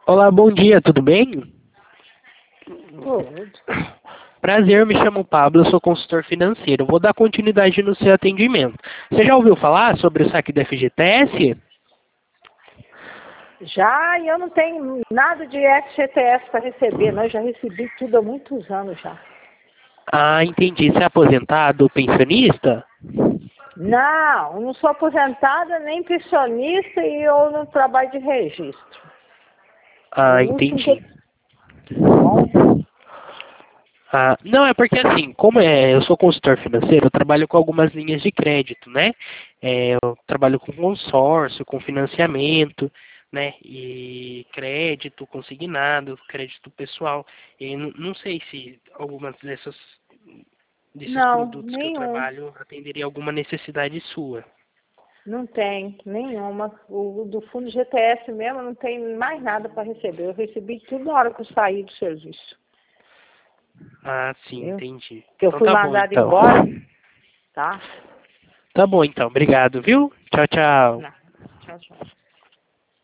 Olá, bom dia, tudo bem? Tudo. Prazer, me chamo Pablo, eu sou consultor financeiro. Vou dar continuidade no seu atendimento. Você já ouviu falar sobre o saque do FGTS? Já, e eu não tenho nada de FGTS para receber, não. Eu já recebi tudo há muitos anos já. Ah, entendi. Você é aposentado, pensionista? Não, eu não sou aposentada nem pensionista e eu não trabalho de registro. O Ah, último que eu... entendi. Tá bom? Ah, não, é porque assim, como eu sou consultor financeiro, eu trabalho com algumas linhas de crédito, né? Eu trabalho com consórcio, com financiamento, né? E crédito consignado, crédito pessoal. E não sei se algumas desses Não, produtos que eu nenhum. trabalho atenderia alguma necessidade sua. Não tem nenhuma. O do fundo GTS mesmo não tem mais nada para receber. Eu recebi tudo na hora que eu saí do serviço. Ah, sim, Viu? entendi. Que eu Então fui tá bom, mandada então. embora, tá? Tá bom, então. Obrigado, viu? Tchau, tchau. Não. Tchau, tchau.